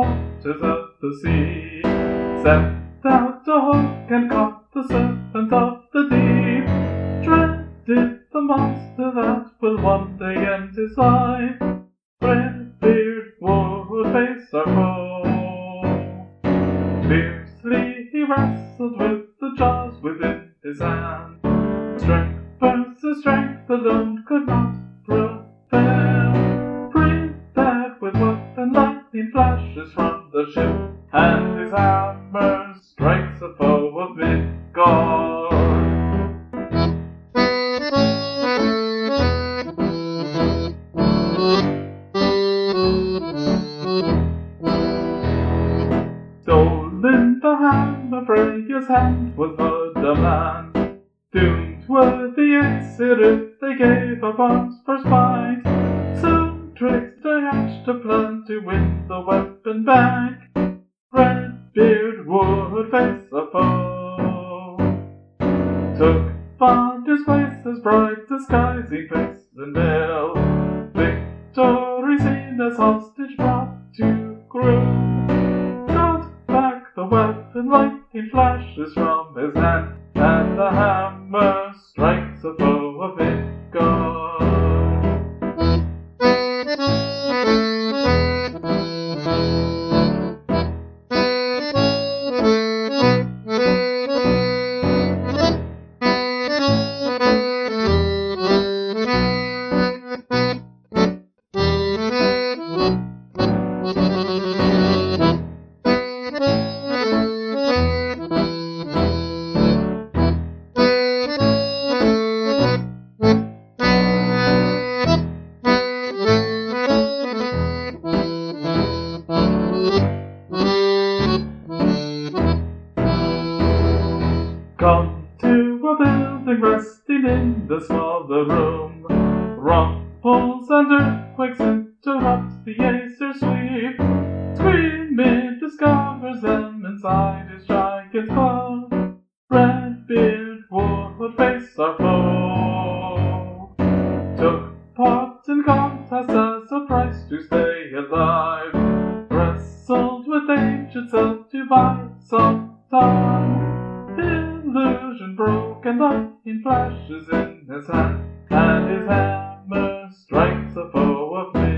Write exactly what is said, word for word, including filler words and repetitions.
waters of the sea, set out a hook and caught the serpent of the deep. Dreaded the monster that will one day end his life. Redbeard would face our foe. Fiercely he wrestled with the jaws within his hand. Strength versus strength alone could not prevail. Prepared with weapon, lightning flashes from the ship, and his hammer strikes a foe of Midgard. Stolen the hammer, Freya's hand was but a man. Doomed were the Aesir if they gave up arms for spite. Soon trickster hatched a plan to win the weapon back. Redbeard would face a foe. Took Vandir's place as bride, disguising face and veil. Victory seen as hostage brought to Groom. Got back the weapon, lightning flashes from his hand, and the hammer strikes a foe of Midgard. Come to a building resting in the smaller room. Rumples and earthquakes interrupt the Aesir sweep. Screaming discovers them inside his giant claw. Redbeard would face our foe. Took part in contest as a price to stay alive. Wrestled with ancient self to buy some time. Illusion broke and lightning flashes in his hand, and his hammer strikes a foe of me.